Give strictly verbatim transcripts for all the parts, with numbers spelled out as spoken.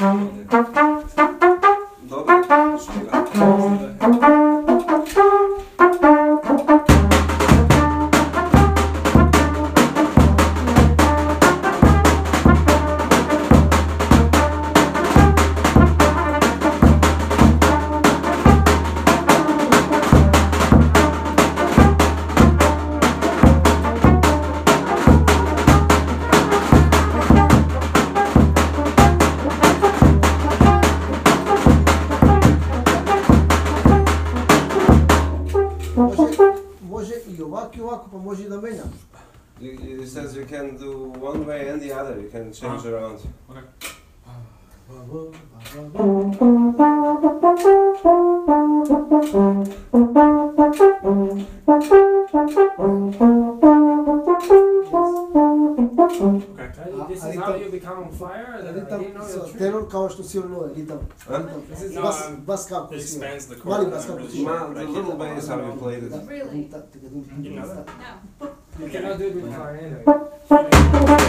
Dobro, škoda. Može i ovako i ovako, pa može i da menjam. It says you can do one way and the other, you can change Uh-huh. around. Okay. Okay. Uh, This is how you become on fire? That I Ritam didn't know sa your trick. tenor kao što sviralo je, ritam. Huh? This is No, Bas, um, bas kako It svira. expands the Mali chord. bas I'm kako really svira. sure, Ma, but I the can't- little bass, how you played it. Really? You know that? No. You cannot do it with clarinet. eh?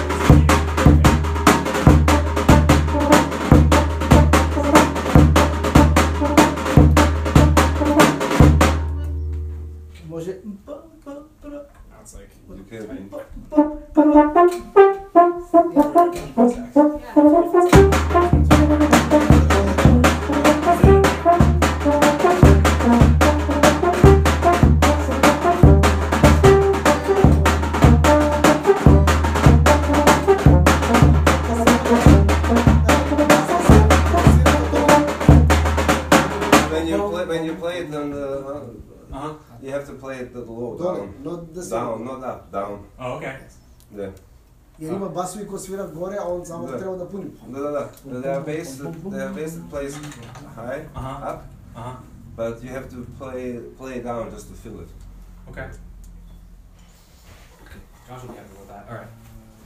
Može... Now it's like. You can. When you play, when you play it on the, uh, Uh-huh. you have to play it at low, Dole, down. not the Down, not up, down. Oh, okay. Yeah. Jer ima basovi ko svira gore, a on samo Da. treba da puni. Da, da, da. There are bass, there are bass that plays high, Uh-huh. up, Uh-huh. but you have to play play down just to feel it. Okay. Josh will be happy with that. All right.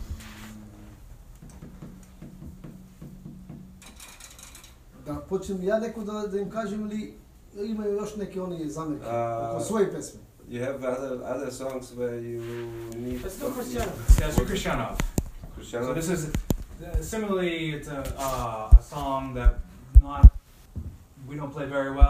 Da počnem ja neko da, da im kažem ili imaju još neke oni zamjerke A- oko svoje pesme. You have other other songs where you need. Let's do Cristiano. Yeah, so Cristiano. Cristiano. So this is uh, similarly, it's a, uh, a song that not we don't play very well.